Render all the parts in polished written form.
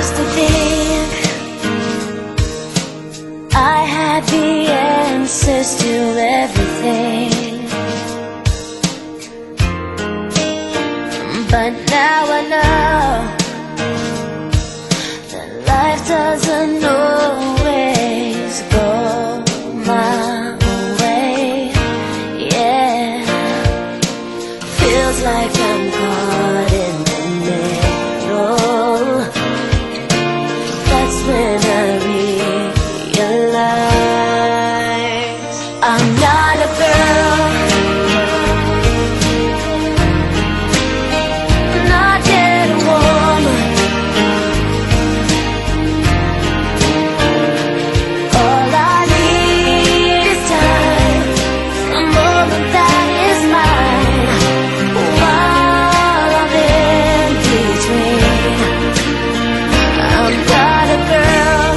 used to think I had the answers to everything, but now I know that life doesn't always go my way. Yeah, feels like I'm caught in the middle. That's when I realize I'm not a girl, not yet a woman. All I need is time, a moment that is mine, while I'm in between. I'm not a girl,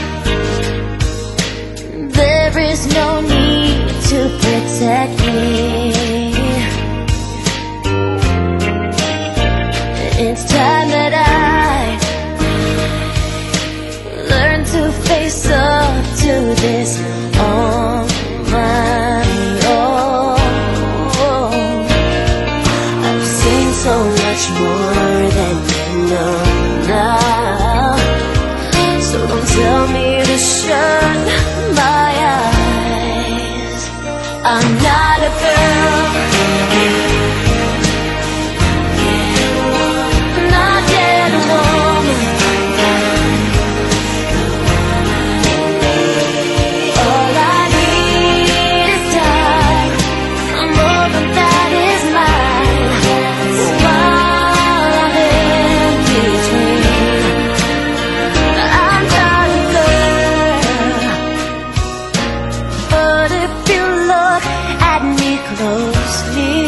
there is no need to protect me. It's time that I learn to face up to this on my own. I've seen so much more than you know now, so don't tell me to shut my eyes. I'm not a girl, not yet a woman. All I need is time, a moment that is mine, while I'm in between. I'm not a girl, but if you look at me closely,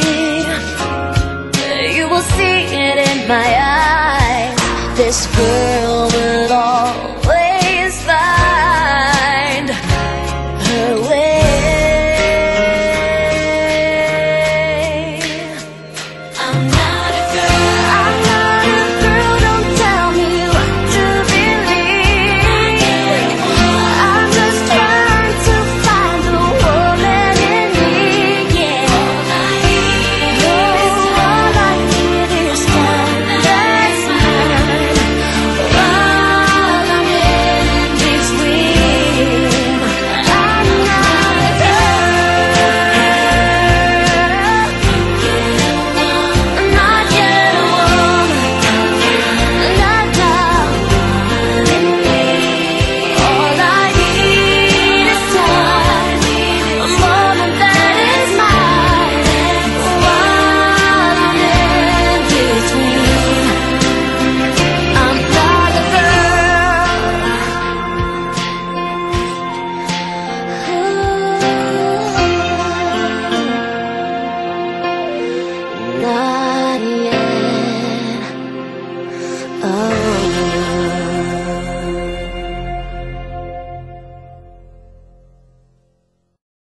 you will see it in my eyes. This girl will always find